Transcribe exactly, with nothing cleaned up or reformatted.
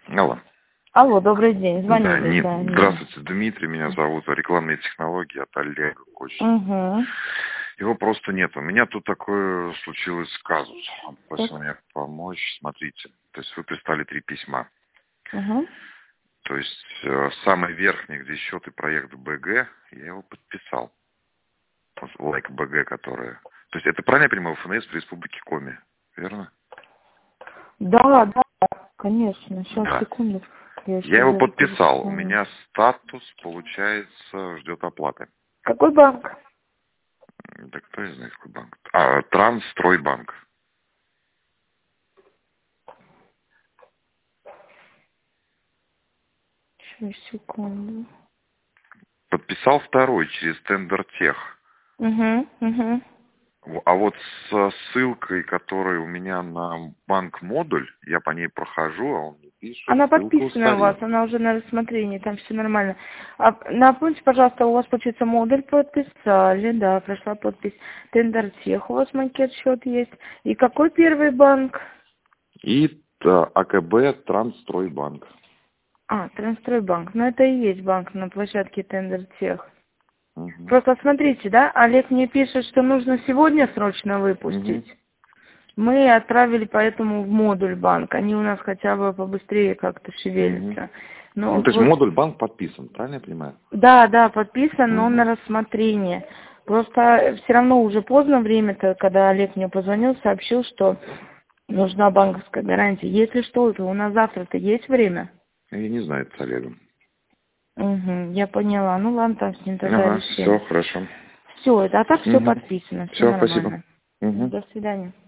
Алло. Алло, добрый день. Звоните. Да, не, Да, здравствуйте, Дмитрий, меня зовут. Рекламные технологии от Олега Кочина. Угу. Его просто нет. У меня тут такое случилось казус. Он просил Так. мне помочь. Смотрите. То есть вы прислали три письма. Угу. То есть э, самый верхний, где счет и проект БГ, я его подписал. Лайк БГ, которая. То есть это правильно я понимаю, ФНС в Республике Коми, верно? Да, да, конечно. Сейчас, Да. секунду. Я, Я его даже подписал. У перестану. меня статус, получается, ждет оплаты. Какой банк? Да кто я знает, какой банк? А, Трансстройбанк. Сейчас, секунду. Подписал второй через Тендертех. Угу, угу. А вот со ссылкой, которая у меня на банк-модуль, я по ней прохожу, а он мне пишет, Она ссылка подписана у вас, устарела. она уже на рассмотрении, там все нормально. А, напомните, пожалуйста, у вас, получается, модуль подписали, да, прошла подпись. Тендертех у вас макет счет есть. И какой первый банк? И а, АКБ Трансстройбанк. А, Трансстройбанк. Ну, это и есть банк на площадке Тендертех. Угу. Просто смотрите, да, Олег мне пишет, что нужно сегодня срочно выпустить. Угу. Мы отправили поэтому в модуль банк. Они у нас хотя бы побыстрее как-то шевелятся. Угу. Но Ну, то есть вот, модуль банк подписан, правильно я понимаю? да, да, подписан, но Угу. на рассмотрение. Просто все равно уже поздно время-то, когда Олег мне позвонил, сообщил, что нужна банковская гарантия. Если что, то у нас завтра-то есть время? Я не знаю, это с Олегом. Угу, я поняла. Ну ладно, там с ним тогда Ага, решим. все, хорошо. Все, а так все Угу. подписано, все Все, спасибо. нормально. Угу. До свидания.